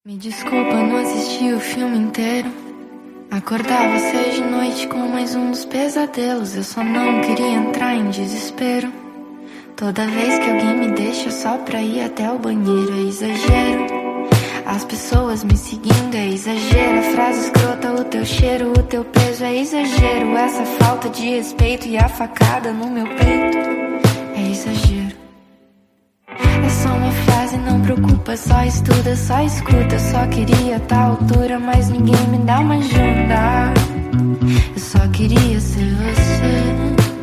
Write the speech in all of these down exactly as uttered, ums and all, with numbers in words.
Me desculpa, não assisti o filme inteiro. Acordava seis de noite com mais um dos pesadelos. Eu só não queria entrar em desespero. Toda vez que alguém me deixa só pra ir até o banheiro é exagero. As pessoas me seguindo é exagero. A frase escrota, o teu cheiro, o teu peso é exagero. Essa falta de respeito e a facada no meu peito é exagero. É só uma frase, não preocupa, só estuda, só escuta. Eu só queria tal altura, mas ninguém me dá uma ajuda. Eu só queria ser você.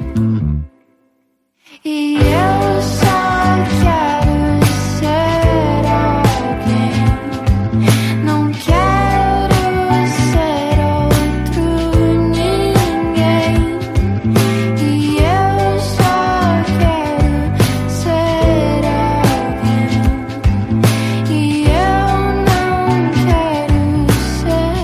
E eu só quero ser alguém. Não quero ser outro ninguém. E eu só quero ser alguém. E eu não quero ser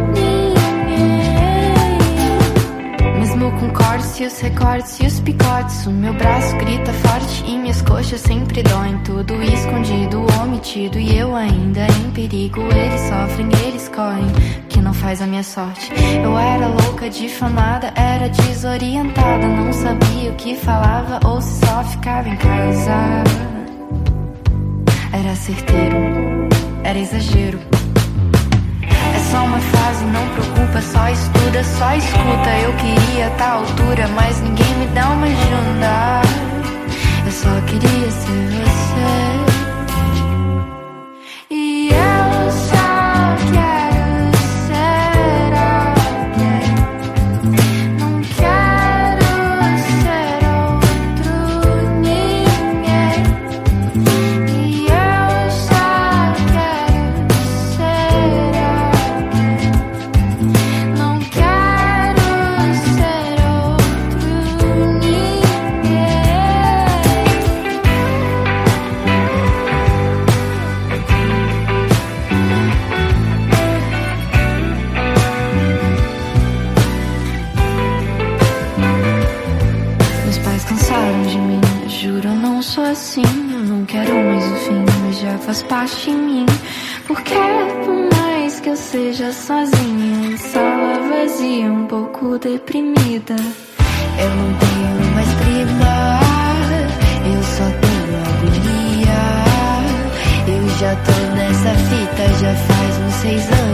ninguém. Mesmo com cortes e os recortes e os picotes, o meu braço grita forte e minhas coxas sempre doem. Tudo escondido, omitido e eu ainda em perigo. Eles sofrem, eles correm, que não faz a minha sorte. Eu era louca, difamada, era desorientada. Não sabia o que falava ou se só ficava em casa. Era certeiro, era exagero. É só uma frase, não preocupa, só estuda, só escuta. Eu queria tal altura, mas ninguém me dá uma ajuda. Eu só queria ser você. E eu só quero ser alguém. Não quero ser outro ninguém. E eu só quero ser alguém. Não quero ser outro ninguém. Meus pais cansaram de mim, eu juro, eu não sou assim. Eu não quero mais o fim, mas já faz parte de mim. Porque por mais que eu seja sozinha, em sala vazia, um pouco deprimida, eu não tenho mais prima, eu só tenho agonia. Eu já tô nessa fita já faz uns seis anos.